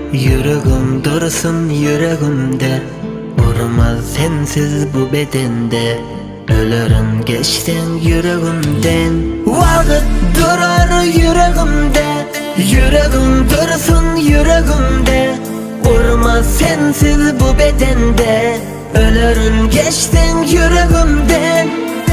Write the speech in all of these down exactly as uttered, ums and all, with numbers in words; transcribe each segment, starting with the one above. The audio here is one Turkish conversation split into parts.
Yüreğim dursun yüreğimde, vurmaz sensiz bu bedende. Ölürüm geçten yüreğimden. Vakit durar yüreğimde, yüreğim dursun yüreğimde. Vurmaz sensiz bu bedende. Ölürüm geçten yüreğimden.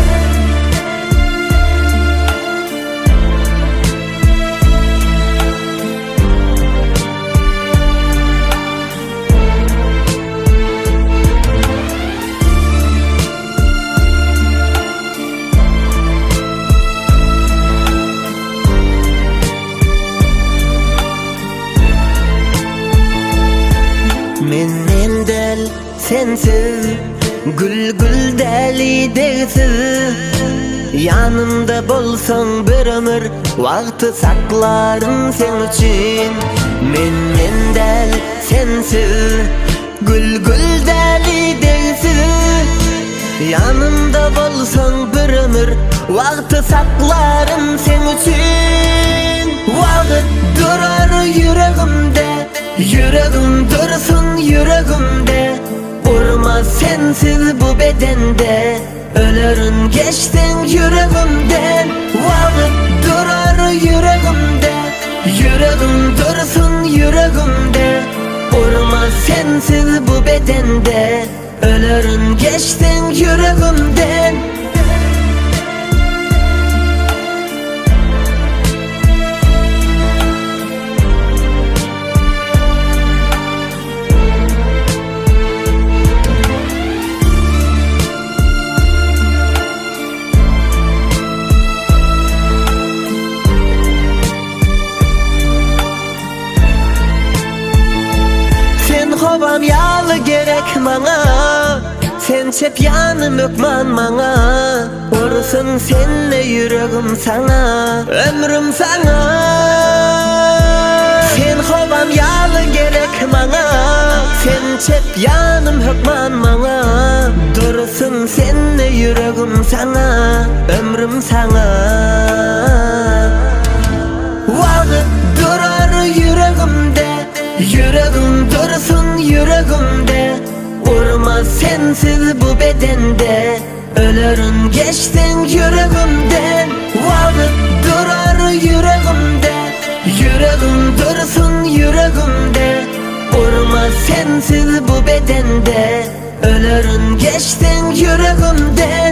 Menem del sensiz, gül gül deli dersiz. Yanımda bolsan bir ömür, vakti saklarım sen için. Menem del sensiz, gül gül deli dersiz. Yanımda bolsan bir ömür, vakti saklarım sen için. Vakit durar yüreğimde, yüreğim dursun yüreğimde. Vurmaz sensiz bu bedende. Ölürüm geçten yüreğimden. Vakit durar yüreğimde, yüreğim dursun yüreğimde. Vurmaz sensiz bu bedende. Ölürüm geçten yüreğimden. Kovam yağlı gerek bana, sen çep yanım ökman bana. Vursun senle yüreğim sana, ömrüm sana. Sen kovam yağlı gerek bana, sen çep yanım ökman bana. Dursun senle yüreğim sana, ömrüm sana. Vakit durar yüreğimde, yüreğim dursun yüreğimde. Vurmaz sensiz bu bedende. Ölürüm geçten yüreğimden. Vakit durar yüreğimde, yüreğim dursun yüreğimde. Vurmaz sensiz bu bedende. Ölürüm geçten yüreğimden.